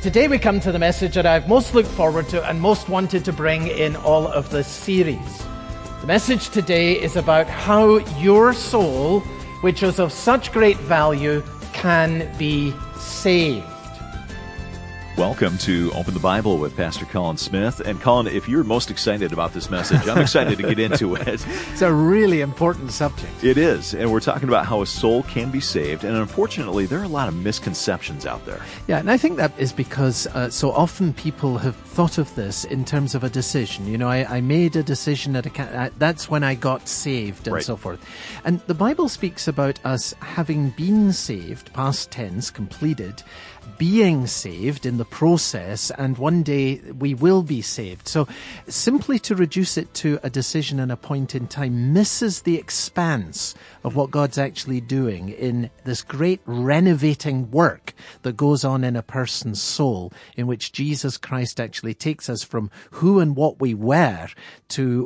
Today we come to the message that I've most looked forward to and most wanted to bring in all of this series. The message today is about how your soul, which is of such great value, can be saved. Welcome to Open the Bible with Pastor Colin Smith. And Colin, if you're most excited about this message, I'm excited to get into it. It's a really important subject. It is. And we're talking about how a soul can be saved. And unfortunately, there are a lot of misconceptions out there. Yeah, and I think that is because so often people have thought of this in terms of a decision. You know, I made a decision that's when I got saved and so forth. And the Bible speaks about us having been saved, past tense, completed, being saved in the process, and one day we will be saved. So simply to reduce it to a decision and a point in time misses the expanse of what God's actually doing in this great renovating work that goes on in a person's soul, in which Jesus Christ actually takes us from who and what we were to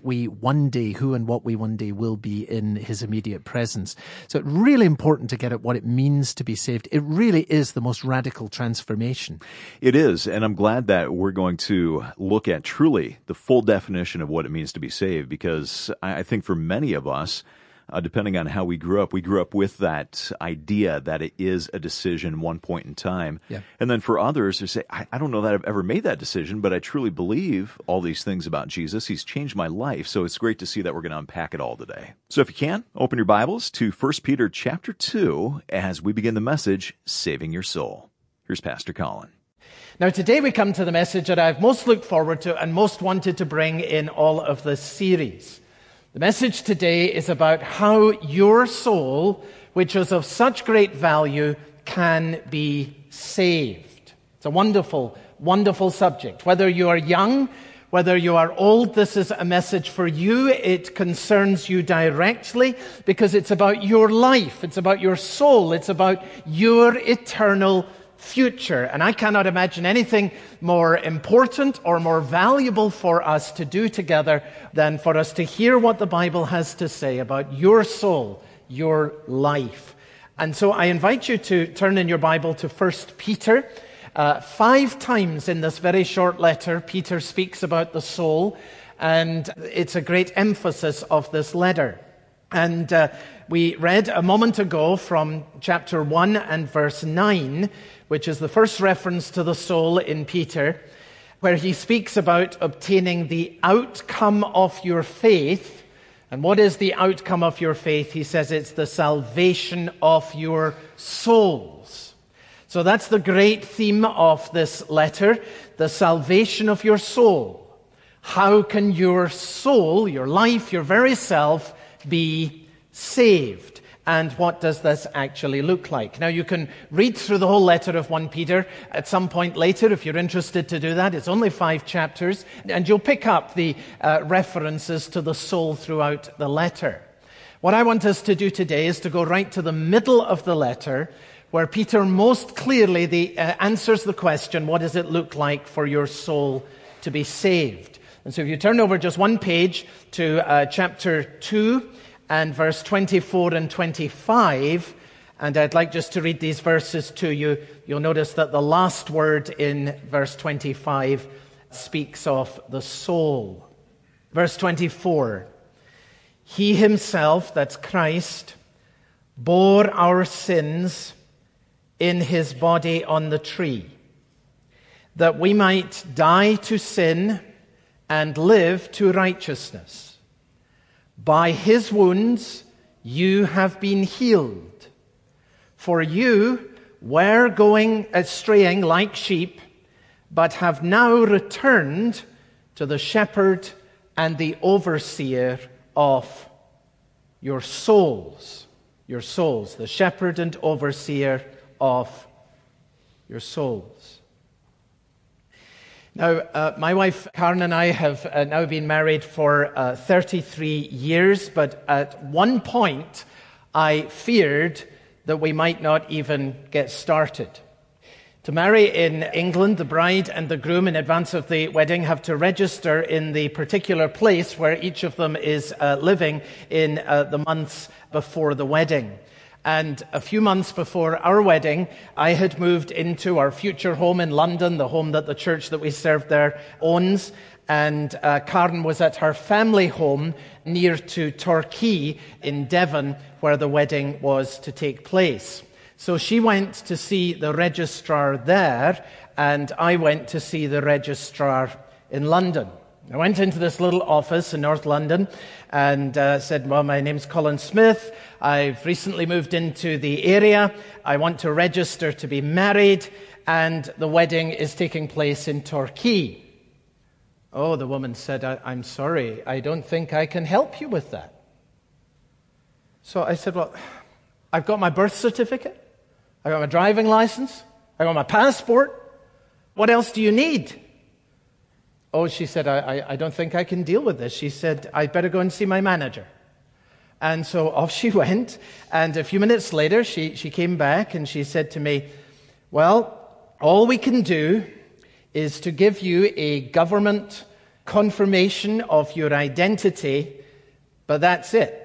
who and what we one day will be in his immediate presence. So it's really important to get at what it means to be saved. It really is the most radical transformation. It is, and I'm glad that we're going to look at truly the full definition of what it means to be saved, because I think for many of us, depending on how we grew up with that idea that it is a decision one point in time. Yeah. And then for others who say, I don't know that I've ever made that decision, but I truly believe all these things about Jesus. He's changed my life. So it's great to see that we're going to unpack it all today. So if you can, open your Bibles to 1 Peter chapter 2 as we begin the message, Saving Your Soul. Here's Pastor Colin. Now today we come to the message that I've most looked forward to and most wanted to bring in all of this series. The message today is about how your soul, which is of such great value, can be saved. It's a wonderful, wonderful subject. Whether you are young, whether you are old, this is a message for you. It concerns you directly because it's about your life. It's about your soul. It's about your eternal future. And I cannot imagine anything more important or more valuable for us to do together than for us to hear what the Bible has to say about your soul, your life. And so I invite you to turn in your Bible to 1 Peter. 5 times in this very short letter, Peter speaks about the soul, and it's a great emphasis of this letter. And we read a moment ago from chapter 1 and verse 9, which is the first reference to the soul in Peter, where he speaks about obtaining the outcome of your faith. And what is the outcome of your faith? He says it's the salvation of your souls. So that's the great theme of this letter, the salvation of your soul. How can your soul, your life, your very self be saved? And what does this actually look like? Now, you can read through the whole letter of 1 Peter at some point later if you're interested to do that. It's only 5 chapters, and you'll pick up the references to the soul throughout the letter. What I want us to do today is to go right to the middle of the letter, where Peter most clearly answers the question, what does it look like for your soul to be saved? And so if you turn over just one page to chapter 2, and verse 24 and 25, and I'd like just to read these verses to you. You'll notice that the last word in verse 25 speaks of the soul. Verse 24, He himself, that's Christ, bore our sins in his body on the tree, that we might die to sin and live to righteousness. By his wounds you have been healed. For you were going straying like sheep, but have now returned to the shepherd and the overseer of your souls. Your souls, the shepherd and overseer of your souls. Now, my wife Karen and I have now been married for 33 years, but at one point I feared that we might not even get started. To marry in England, the bride and the groom in advance of the wedding have to register in the particular place where each of them is living in the months before the wedding. And a few months before our wedding, I had moved into our future home in London, the home that the church that we served there owns. And Karen was at her family home near to Torquay in Devon, where the wedding was to take place. So she went to see the registrar there, and I went to see the registrar in London. I went into this little office in North London and said, well, my name's Colin Smith. I've recently moved into the area. I want to register to be married, and the wedding is taking place in Torquay. Oh, the woman said, I'm sorry, I don't think I can help you with that. So I said, well, I've got my birth certificate, I've got my driving license, I've got my passport. What else do you need? Oh, she said, I don't think I can deal with this. She said, I'd better go and see my manager. And so off she went, and a few minutes later, she came back and she said to me, well, all we can do is to give you a government confirmation of your identity, but that's it.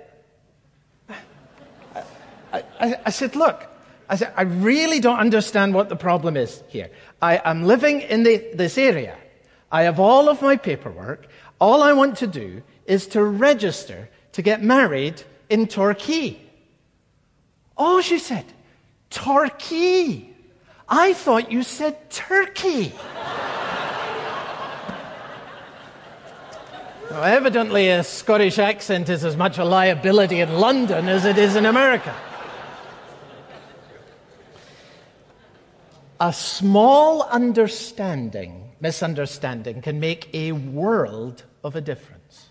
I said, look, I really don't understand what the problem is here. I'm living in this area. I have all of my paperwork. All I want to do is to register to get married in Torquay. Oh, she said, Torquay. I thought you said Turkey. Well, evidently a Scottish accent is as much a liability in London as it is in America. A small misunderstanding can make a world of a difference.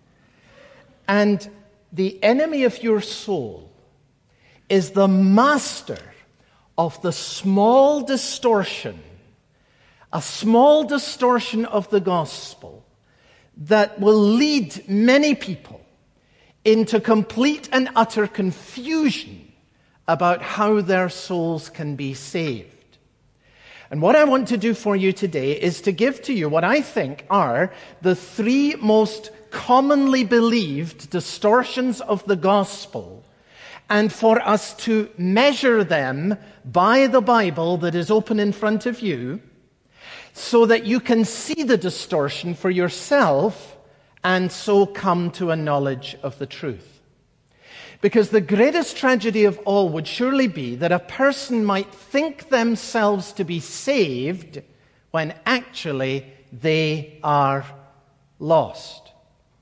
And the enemy of your soul is the master of the small distortion, a small distortion of the gospel that will lead many people into complete and utter confusion about how their souls can be saved. And what I want to do for you today is to give to you what I think are the three most commonly believed distortions of the gospel, and for us to measure them by the Bible that is open in front of you, so that you can see the distortion for yourself and so come to a knowledge of the truth. Because the greatest tragedy of all would surely be that a person might think themselves to be saved when actually they are lost.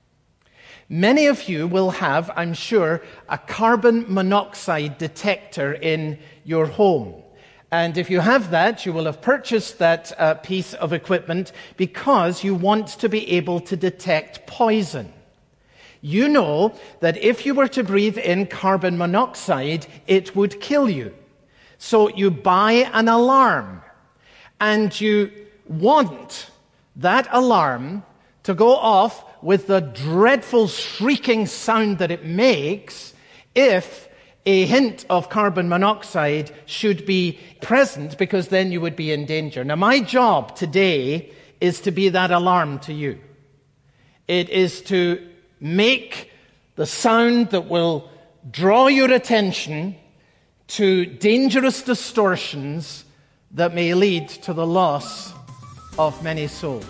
Many of you will have, I'm sure, a carbon monoxide detector in your home. And if you have that, you will have purchased that piece of equipment because you want to be able to detect poison. You know that if you were to breathe in carbon monoxide, it would kill you. So you buy an alarm, and you want that alarm to go off with the dreadful shrieking sound that it makes if a hint of carbon monoxide should be present, because then you would be in danger. Now, my job today is to be that alarm to you. It is to make the sound that will draw your attention to dangerous distortions that may lead to the loss of many souls.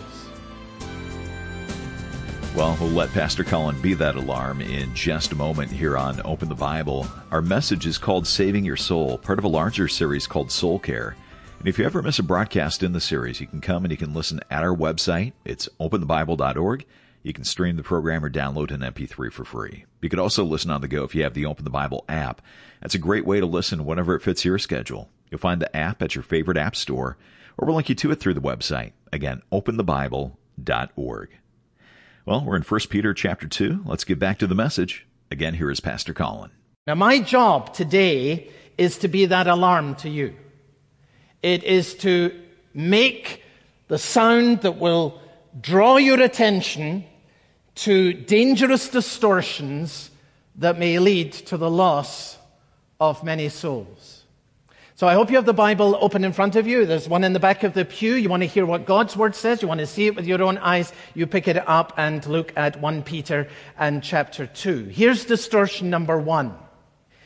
Well, we'll let Pastor Colin be that alarm in just a moment here on Open the Bible. Our message is called Saving Your Soul, part of a larger series called Soul Care. And if you ever miss a broadcast in the series, you can come and you can listen at our website. It's openthebible.org. You can stream the program or download an MP3 for free. You can also listen on the go if you have the Open the Bible app. That's a great way to listen whenever it fits your schedule. You'll find the app at your favorite app store, or we'll link you to it through the website. Again, openthebible.org. Well, we're in 1 Peter chapter 2. Let's get back to the message. Again, here is Pastor Colin. Now, my job today is to be that alarm to you. It is to make the sound that will draw your attention to dangerous distortions that may lead to the loss of many souls. So I hope you have the Bible open in front of you. There's one in the back of the pew. You want to hear what God's Word says. You want to see it with your own eyes. You pick it up and look at 1 Peter and chapter 2. Here's distortion number 1.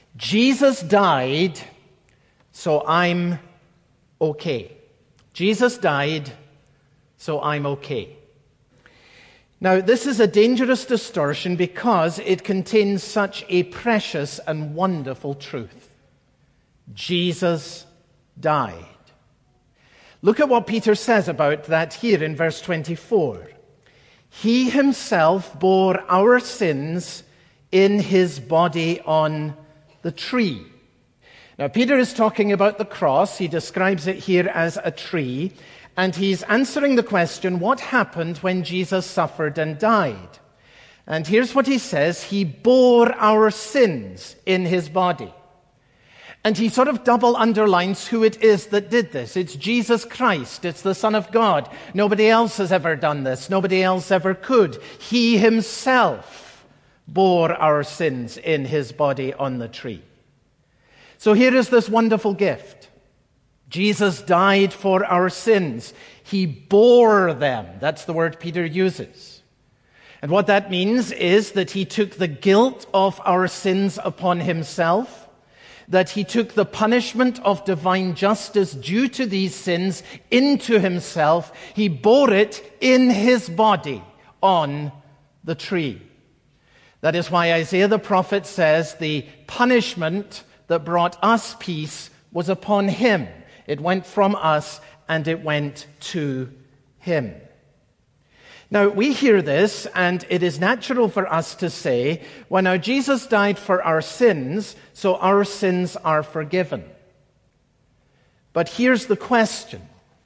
Jesus died, so I'm okay. Jesus died, so I'm okay. Now, this is a dangerous distortion because it contains such a precious and wonderful truth. Jesus died. Look at what Peter says about that here in verse 24. He himself bore our sins in his body on the tree. Now, Peter is talking about the cross. He describes it here as a tree. And he's answering the question, what happened when Jesus suffered and died? And here's what he says. He bore our sins in his body. And he sort of double underlines who it is that did this. It's Jesus Christ. It's the Son of God. Nobody else has ever done this. Nobody else ever could. He himself bore our sins in his body on the tree. So here is this wonderful gift. Jesus died for our sins. He bore them. That's the word Peter uses. And what that means is that he took the guilt of our sins upon himself, that he took the punishment of divine justice due to these sins into himself. He bore it in his body on the tree. That is why Isaiah the prophet says the punishment that brought us peace was upon him. It went from us and it went to him. Now, we hear this, and it is natural for us to say, well, now Jesus died for our sins, so our sins are forgiven. But here's the question.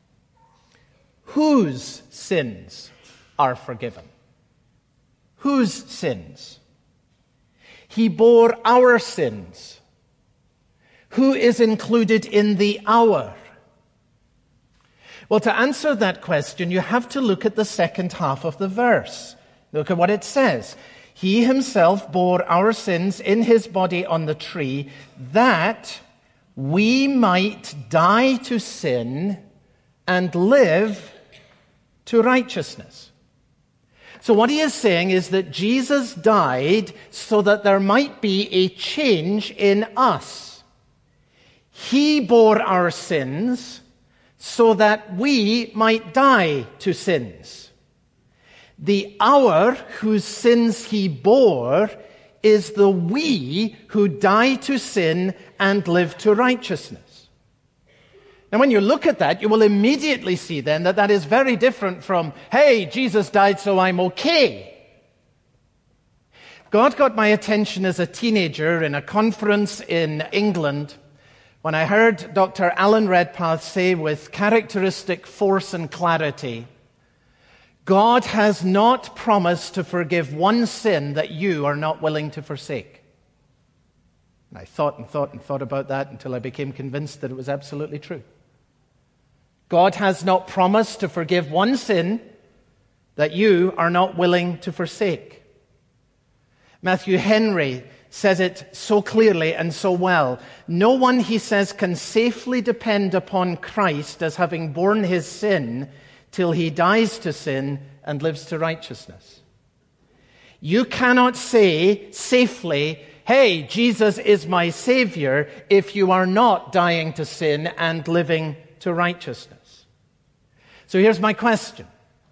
Whose sins are forgiven? Whose sins? He bore our sins. Who is included in the our? Well, to answer that question, you have to look at the second half of the verse. Look at what it says. He himself bore our sins in his body on the tree, that we might die to sin and live to righteousness. So what he is saying is that Jesus died so that there might be a change in us. He bore our sins so that we might die to sins. The our whose sins he bore is the we who die to sin and live to righteousness. Now, when you look at that, you will immediately see then that that is very different from, hey, Jesus died so I'm okay. God got my attention as a teenager in a conference in England when I heard Dr. Alan Redpath say with characteristic force and clarity, God has not promised to forgive one sin that you are not willing to forsake. And I thought about that until I became convinced that it was absolutely true. God has not promised to forgive one sin that you are not willing to forsake. Matthew Henry says it so clearly and so well. No one, he says, can safely depend upon Christ as having borne his sin till he dies to sin and lives to righteousness. You cannot say safely, hey, Jesus is my Savior, if you are not dying to sin and living to righteousness. So here's my question.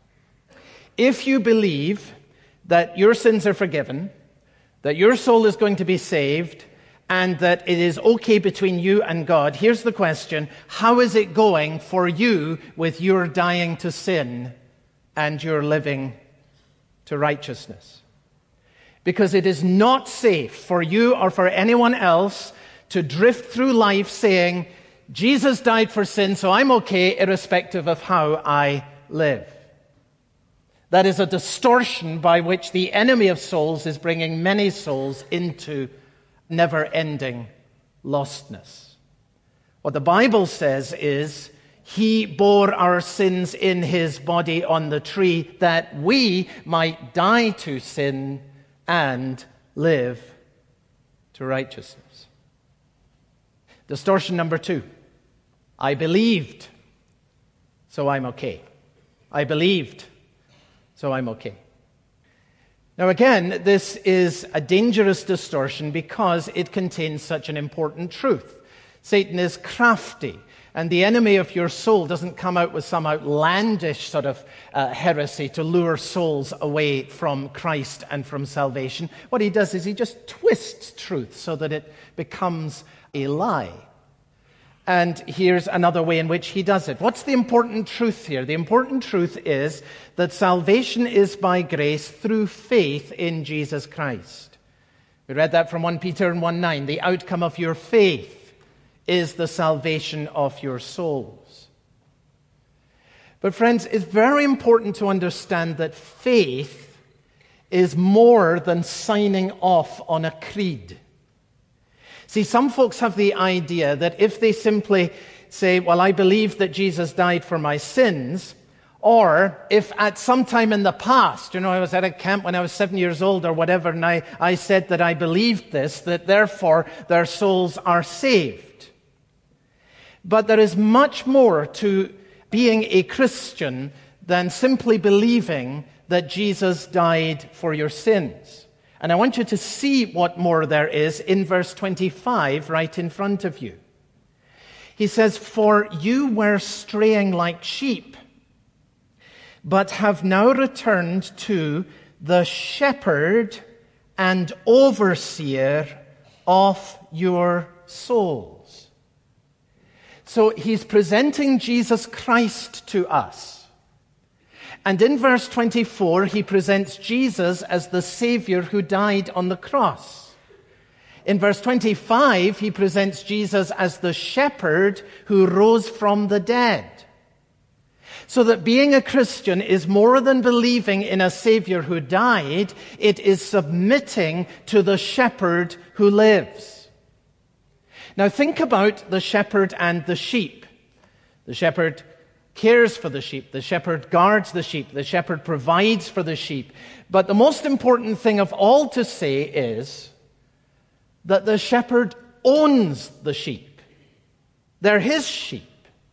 If you believe that your sins are forgiven, that your soul is going to be saved, and that it is okay between you and God, here's the question. How is it going for you with your dying to sin and your living to righteousness? Because it is not safe for you or for anyone else to drift through life saying, Jesus died for sin, so I'm okay irrespective of how I live. That is a distortion by which the enemy of souls is bringing many souls into never-ending lostness. What the Bible says is, he bore our sins in his body on the tree that we might die to sin and live to righteousness. Distortion number 2. I believed, so I'm okay. I believed, so I'm okay. Now again, this is a dangerous distortion because it contains such an important truth. Satan is crafty, and the enemy of your soul doesn't come out with some outlandish sort of heresy to lure souls away from Christ and from salvation. What he does is he just twists truth so that it becomes a lie. And here's another way in which he does it. What's the important truth here? The important truth is that salvation is by grace through faith in Jesus Christ. We read that from 1 Peter 1:9. The outcome of your faith is the salvation of your souls. But friends, it's very important to understand that faith is more than signing off on a creed. See, some folks have the idea that if they simply say, well, I believe that Jesus died for my sins, or if at some time in the past, I was at a camp when I was 7 years old or whatever, and I said that I believed this, that therefore their souls are saved. But there is much more to being a Christian than simply believing that Jesus died for your sins. And I want you to see what more there is in verse 25 right in front of you. He says, for you were straying like sheep, but have now returned to the shepherd and overseer of your souls. So he's presenting Jesus Christ to us. And in verse 24, he presents Jesus as the Savior who died on the cross. In verse 25, he presents Jesus as the shepherd who rose from the dead. So that being a Christian is more than believing in a Savior who died, it is submitting to the shepherd who lives. Now think about the shepherd and the sheep. The shepherd cares for the sheep. The shepherd guards the sheep. The shepherd provides for the sheep. But the most important thing of all to say is that the shepherd owns the sheep. They're his sheep.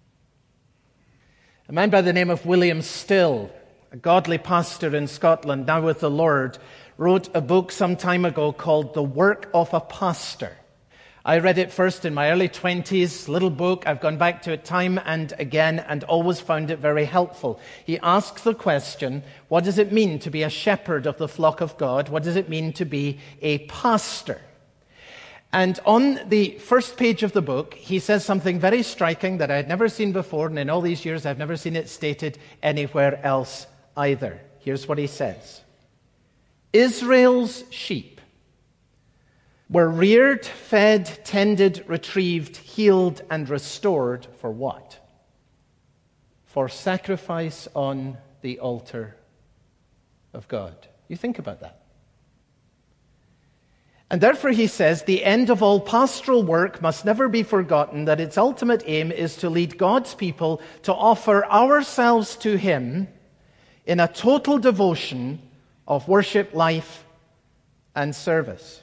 A man by the name of William Still, a godly pastor in Scotland, now with the Lord, wrote a book some time ago called The Work of a Pastor. I read it first in my early 20s, little book. I've gone back to it time and again and always found it very helpful. He asks the question, what does it mean to be a shepherd of the flock of God? What does it mean to be a pastor? And on the first page of the book, he says something very striking that I had never seen before, and in all these years I've never seen it stated anywhere else either. Here's what he says. Israel's sheep were reared, fed, tended, retrieved, healed, and restored for what? For sacrifice on the altar of God. You think about that. And therefore, he says, the end of all pastoral work must never be forgotten, that its ultimate aim is to lead God's people to offer ourselves to Him in a total devotion of worship, life, and service.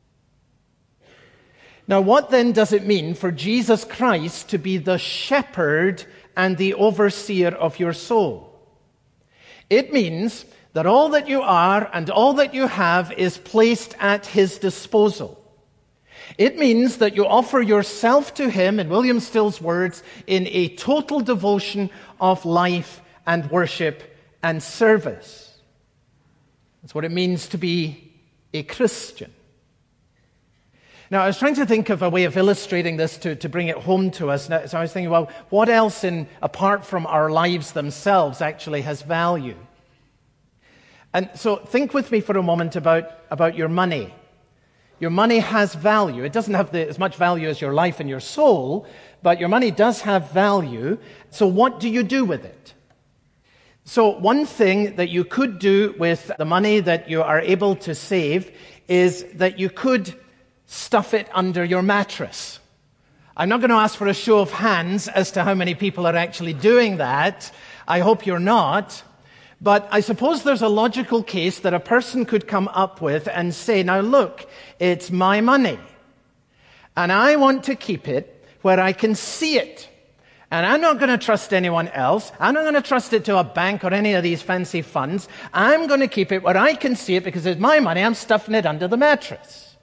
Now, what then does it mean for Jesus Christ to be the shepherd and the overseer of your soul? It means that all that you are and all that you have is placed at His disposal. It means that you offer yourself to Him, in William Still's words, in a total devotion of life and worship and service. That's what it means to be a Christian. Now, I was trying to think of a way of illustrating this to bring it home to us. So I was thinking, well, what else apart from our lives themselves actually has value? And so think with me for a moment about your money. Your money has value. It doesn't have as much value as your life and your soul, but your money does have value. So what do you do with it? So one thing that you could do with the money that you are able to save is that you could stuff it under your mattress. I'm not going to ask for a show of hands as to how many people are actually doing that. I hope you're not. But I suppose there's a logical case that a person could come up with and say, now look, it's my money. And I want to keep it where I can see it. And I'm not going to trust anyone else. I'm not going to trust it to a bank or any of these fancy funds. I'm going to keep it where I can see it because it's my money. I'm stuffing it under the mattress.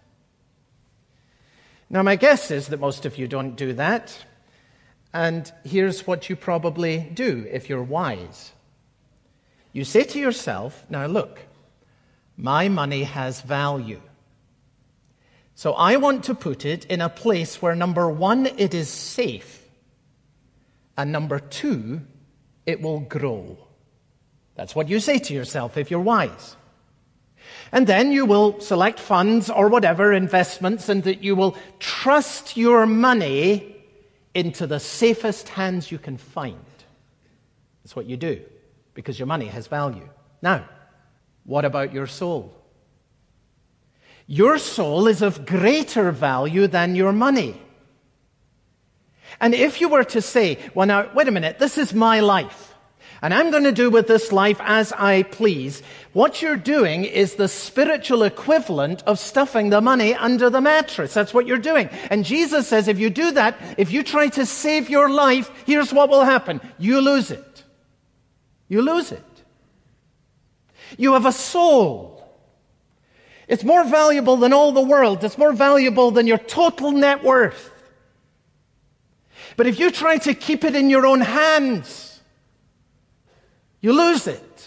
Now, my guess is that most of you don't do that. And here's what you probably do if you're wise. You say to yourself, now look, my money has value. So I want to put it in a place where, number one, it is safe. And number two, it will grow. That's what you say to yourself if you're wise. And then you will select funds or whatever, investments, and that you will trust your money into the safest hands you can find. That's what you do, because your money has value. Now, what about your soul? Your soul is of greater value than your money. And if you were to say, well now, wait a minute, this is my life, and I'm going to do with this life as I please, what you're doing is the spiritual equivalent of stuffing the money under the mattress. That's what you're doing. And Jesus says if you do that, if you try to save your life, here's what will happen. You lose it. You lose it. You have a soul. It's more valuable than all the world. It's more valuable than your total net worth. But if you try to keep it in your own hands, you lose it.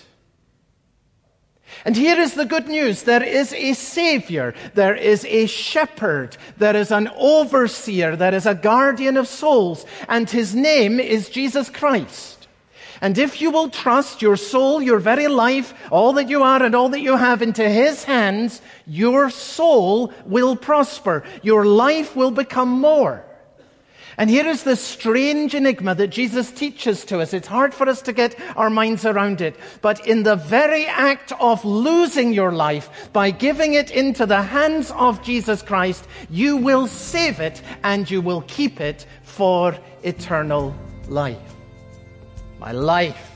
And here is the good news. There is a Savior. There is a shepherd. There is an overseer. There is a guardian of souls. And his name is Jesus Christ. And if you will trust your soul, your very life, all that you are and all that you have into his hands, your soul will prosper. Your life will become more. And here is the strange enigma that Jesus teaches to us. It's hard for us to get our minds around it. But in the very act of losing your life, by giving it into the hands of Jesus Christ, you will save it and you will keep it for eternal life. My life,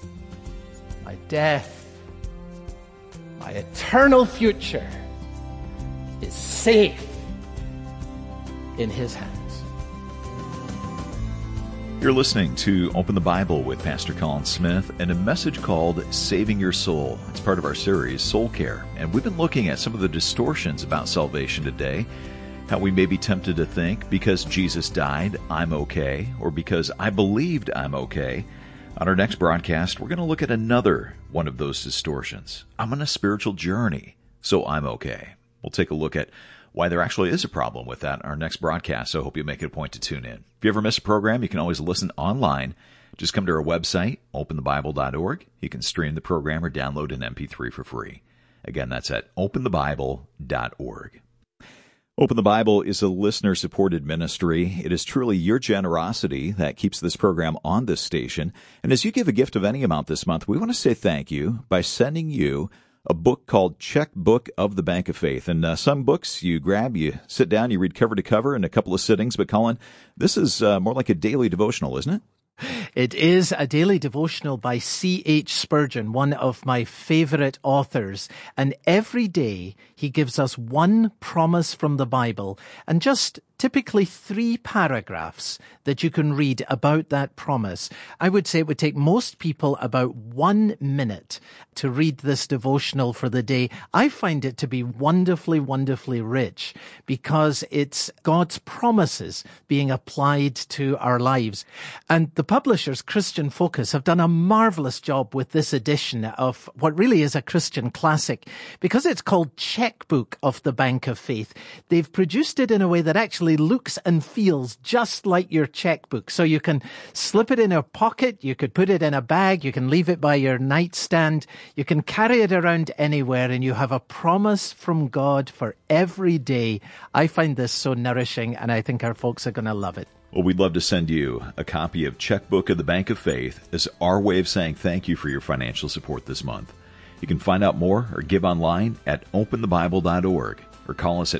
my death, my eternal future is safe in his hands. You're listening to Open the Bible with Pastor Colin Smith and a message called Saving Your Soul. It's part of our series, Soul Care. And we've been looking at some of the distortions about salvation today, how we may be tempted to think, because Jesus died, I'm okay, or because I believed I'm okay. On our next broadcast, we're going to look at another one of those distortions. I'm on a spiritual journey, so I'm okay. We'll take a look at why there actually is a problem with that in our next broadcast, so I hope you make it a point to tune in. If you ever miss a program, you can always listen online. Just come to our website, openthebible.org. You can stream the program or download an MP3 for free. Again, that's at openthebible.org. Open the Bible is a listener-supported ministry. It is truly your generosity that keeps this program on this station. And as you give a gift of any amount this month, we want to say thank you by sending you a book called Checkbook of the Bank of Faith. And some books you grab, you sit down, you read cover to cover in a couple of sittings. But Colin, this is more like a daily devotional, isn't it? It is a daily devotional by C.H. Spurgeon, one of my favorite authors. And every day he gives us one promise from the Bible and just typically 3 paragraphs that you can read about that promise. I would say it would take most people about 1 minute to read this devotional for the day. I find it to be wonderfully, wonderfully rich because it's God's promises being applied to our lives. And the publishers, Christian Focus, have done a marvelous job with this edition of what really is a Christian classic. Because it's called Checkbook of the Bank of Faith, they've produced it in a way that actually looks and feels just like your checkbook. So you can slip it in a pocket, you could put it in a bag, you can leave it by your nightstand, you can carry it around anywhere, and you have a promise from God for every day. I find this so nourishing, and I think our folks are going to love it. Well, we'd love to send you a copy of Checkbook of the Bank of Faith as our way of saying thank you for your financial support this month. You can find out more or give online at openthebible.org or call us at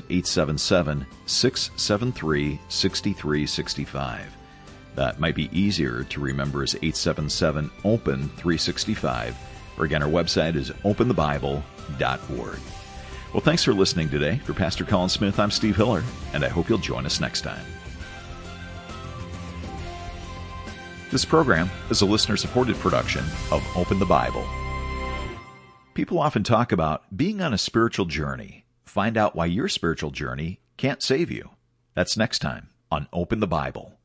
877-673-6365. That might be easier to remember as 877-OPEN-365. Or again, our website is openthebible.org. Well, thanks for listening today. For Pastor Colin Smith, I'm Steve Hiller, and I hope you'll join us next time. This program is a listener-supported production of Open the Bible. People often talk about being on a spiritual journey. Find out why your spiritual journey can't save you. That's next time on Open the Bible.